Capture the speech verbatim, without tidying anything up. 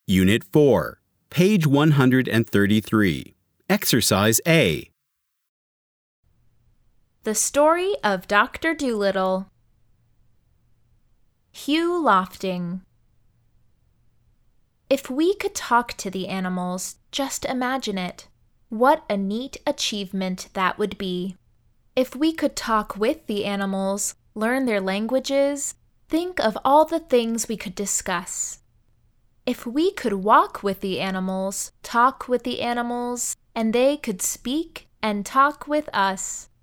Unit four, page one hundred thirty-three. Exercise A. The Story of Doctor Dolittle. Hugh Lofting. If we could talk to the animals, just imagine it. What a neat achievement that would be. If we could talk with the animals, learn their languages, think of all the things we could discuss. If we could walk with the animals, talk with the animals, and they could speak and talk with us.